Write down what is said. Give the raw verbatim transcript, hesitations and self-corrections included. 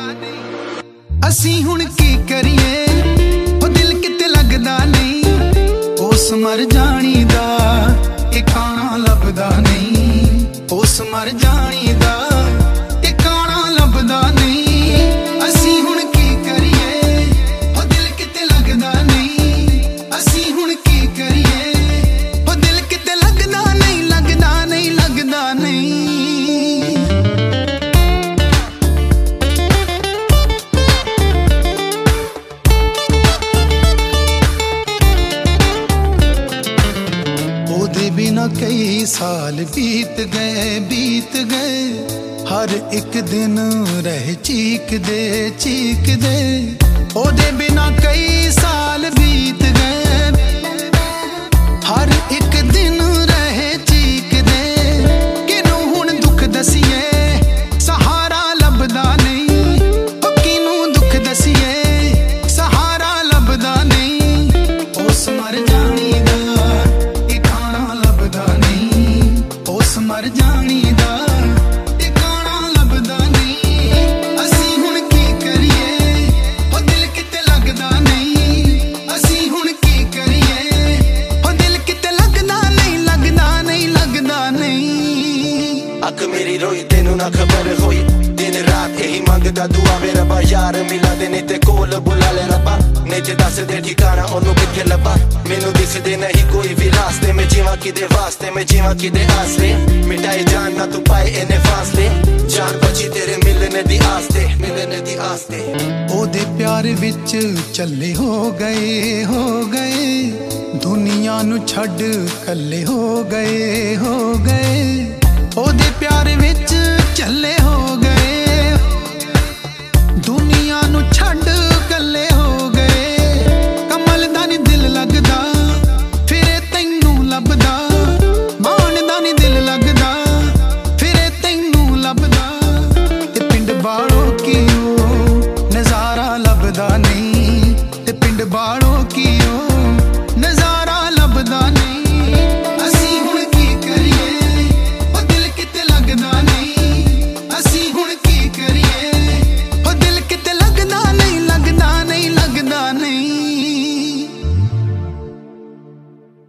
ਅਸੀਂ ਹੁਣ ਕੀ ਕਰੀਏ, ਉਹ ਦਿਲ ਕਿਤੇ ਲੱਗਦਾ ਨਹੀਂ, ਉਸ ਮਰ ਜਾਣੀ ਦਾ ਟਿਕਾਣਾ ਲੱਭਦਾ ਨਹੀਂ, ਉਸ ਮਰ ਜਾਣੀ ਦਾ ਟਿਕਾਣਾ ਲੱਭਦਾ ਨਹੀਂ। ਅਸੀਂ ਹੁਣ ਕੀ ਕਰੀਏ, ਉਹ ਦਿਲ ਕਿਤੇ ਲੱਗਦਾ ਨਹੀਂ, ਅਸੀਂ ਹੁਣ ਕੀ ਕਰੀਏ, ਉਹ ਦਿਲ ਕਿਤੇ ਲੱਗਦਾ ਨਹੀਂ, ਲੱਗਦਾ ਨਹੀਂ, ਲੱਗਦਾ ਨਹੀਂ। बिना कई साल बीत गए बीत गए, हर एक दिन रह चीक दे चीक दे। ओदे बिना कई साल बीत गए, हर एक दिन रहे चीक दे। किनू हुण दुख दसीए, सहारा लभदा नहीं, ओ किनू दुख दसीए, सहारा लभदा नहीं। उस मर जानी दा मर जानी दा टिकाणा लभदा नहीं। असी हुण की करिए, ओ दिल किते लगदा नहीं, असी हुण की करिए, ओ दिल किते लगदा नहीं, लगदा नहीं, लगदा नहीं। अख मेरी रोई तेनू ना खबर होई, दिन रात यही मंगदा दुआ वे रब्बा, यार मिला दे नहीं ते कोल बुला ले रब्बा, नहीं ते दस दे ठिकाना ओनू किथे लब्बा। मैनू दिसदे नहीं कोई भी रास्ते, मैं जीवां किदे वास्ते, मैं जीवां किदे आसरे। मिटाए जान ना तू पाए इन्ने फासले, जान बची तेरे मिलने दी आस्ते, मिलने दी आस्ते। ओदे प्यार विच चले हो गए हो गए, दुनिया नू छड्ड कल्ले हो गए हो गए। ओदे